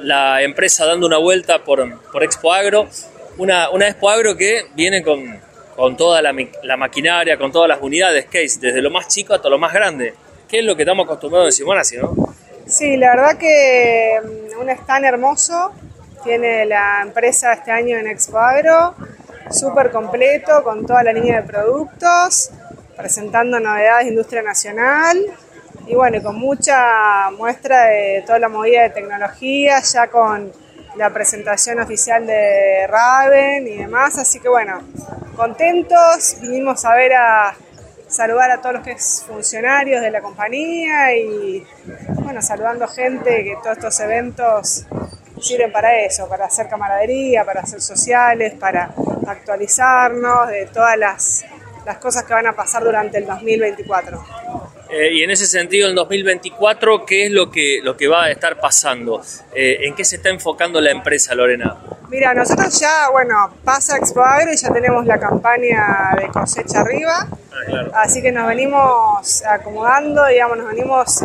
la empresa dando una vuelta por Expo Agro, una Expo Agro que viene con toda la maquinaria, con todas las unidades Case, desde lo más chico hasta lo más grande, que es lo que estamos acostumbrados en Simonasi, ¿no? Sí, la verdad que un stand hermoso tiene la empresa este año en Expo Agro, súper completo, con toda la línea de productos, presentando novedades de industria nacional y bueno, con mucha muestra de toda la movida de tecnología, ya con la presentación oficial de Raven y demás, así que bueno, contentos, vinimos a saludar a todos los que es funcionarios de la compañía y bueno, saludando gente, que todos estos eventos sirven para eso, para hacer camaradería, para hacer sociales, para actualizarnos de todas las cosas que van a pasar durante el 2024. Y en ese sentido, en 2024, ¿qué es lo que va a estar pasando? ¿En qué se está enfocando la empresa, Lorena? Mira, nosotros ya, bueno, pasa Expo Agro y ya tenemos la campaña de cosecha arriba, claro. Así que nos venimos acomodando, digamos, nos venimos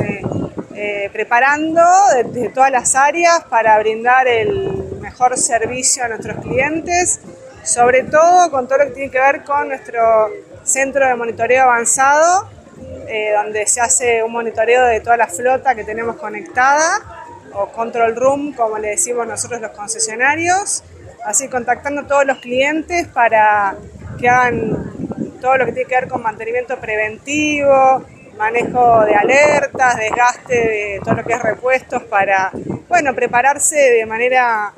preparando desde todas las áreas para brindar el mejor servicio a nuestros clientes, sobre todo con todo lo que tiene que ver con nuestro centro de monitoreo avanzado, donde se hace un monitoreo de toda la flota que tenemos conectada, o control room, como le decimos nosotros los concesionarios, así contactando a todos los clientes para que hagan todo lo que tiene que ver con mantenimiento preventivo, manejo de alertas, desgaste de todo lo que es repuestos para, bueno, prepararse de manera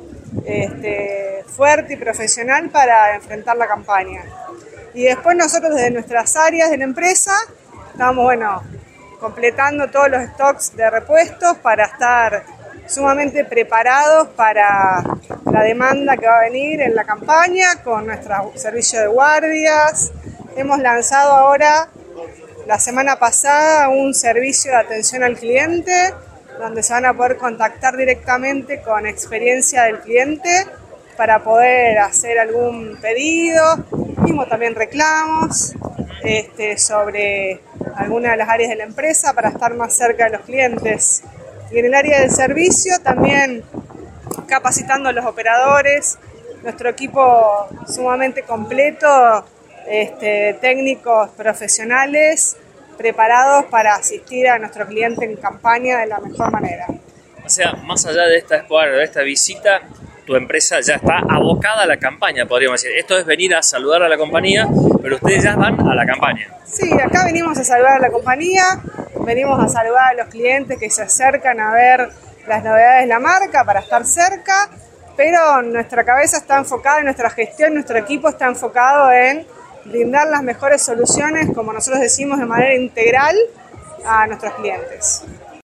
fuerte y profesional para enfrentar la campaña. Y después nosotros desde nuestras áreas de la empresa estamos, bueno, completando todos los stocks de repuestos para estar sumamente preparados para la demanda que va a venir en la campaña con nuestro servicio de guardias. Hemos lanzado ahora, la semana pasada, un servicio de atención al cliente donde se van a poder contactar directamente con experiencia del cliente para poder hacer algún pedido, mismo también reclamos sobre alguna de las áreas de la empresa para estar más cerca de los clientes. Y en el área del servicio también capacitando a los operadores, nuestro equipo sumamente completo, técnicos profesionales preparados para asistir a nuestro cliente en campaña de la mejor manera. O sea, más allá de esta Expo Agro, de esta visita, tu empresa ya está abocada a la campaña, podríamos decir. Esto es venir a saludar a la compañía, pero ustedes ya van a la campaña. Sí, acá venimos a saludar a la compañía, venimos a saludar a los clientes que se acercan a ver las novedades de la marca para estar cerca, pero nuestra cabeza está enfocada en nuestra gestión, nuestro equipo está enfocado en brindar las mejores soluciones, como nosotros decimos, de manera integral a nuestros clientes.